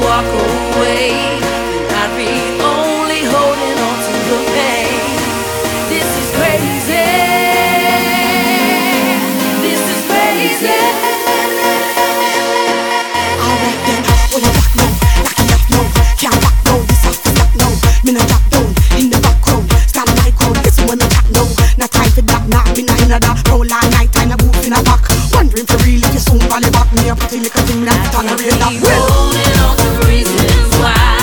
walk away, then I'd be only holding on to the pain. This is crazy. This is crazy. Alright then, when you rock low, lock it up low, can't rock low, this off is lock low. Me no drop down in the background, stand my ground. Listen when me chat low, no time for that, nah, me nah inna that. Roll all night, time a booth in a back. Wondering for real if you soon valley back. Me a pretty little thing that tolerate that. Holding on to reasons why.